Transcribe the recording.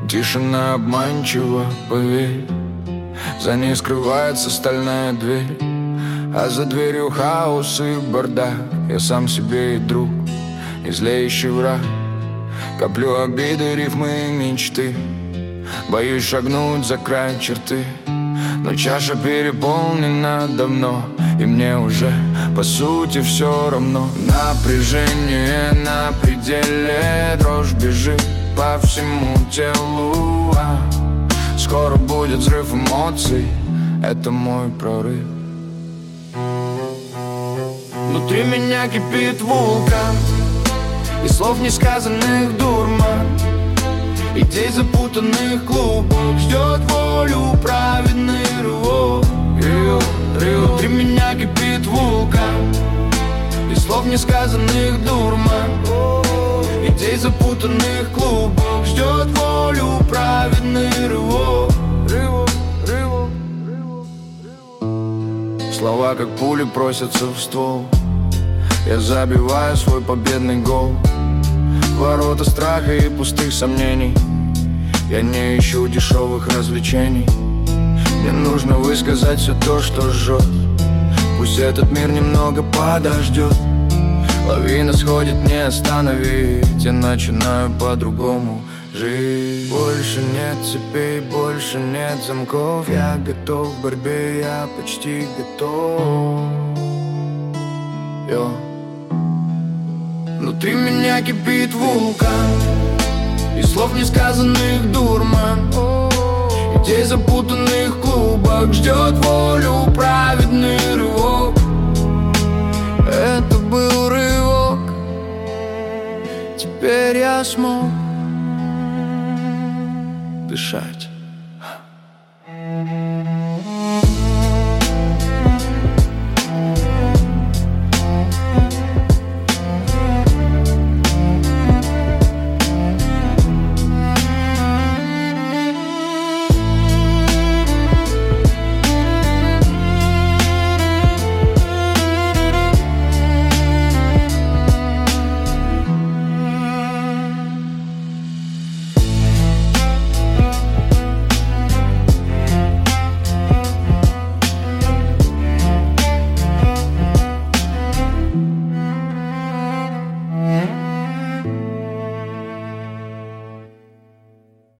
Тишина обманчива, поверь. За ней скрывается стальная дверь, а за дверью хаос и бардак. Я сам себе и друг, и злейший враг. Коплю обиды, рифмы и мечты. Боюсь шагнуть за край черты, но чаша переполнена давно, и мне уже по сути все равно. Напряжение на пределе, дрожь бежит по всему телу. Скоро будет взрыв эмоций, это мой прорыв. Внутри меня кипит вулкан, и слов несказанных дурман, идей запутанных клубок, ждет волю праведный рывок. Внутри меня кипит вулкан, и слов несказанных дурман, идей запутанных клубок, ждет волю праведный рывок. Слова как пули просятся в ствол, я забиваю свой победный гол. Ворота страха и пустых сомнений, я не ищу дешевых развлечений. Мне нужно высказать все то, что жжет. Пусть этот мир немного подождет. Лавина сходит, не остановить. Я начинаю по-другому жить. Больше нет цепей, больше нет замков. Я готов к борьбе, я почти готов. Внутри меня кипит вулкан, и слов несказанных дурман, идей запутанных клубок, ждет волю праведный рывок. Это был рывок, теперь я смог дышать.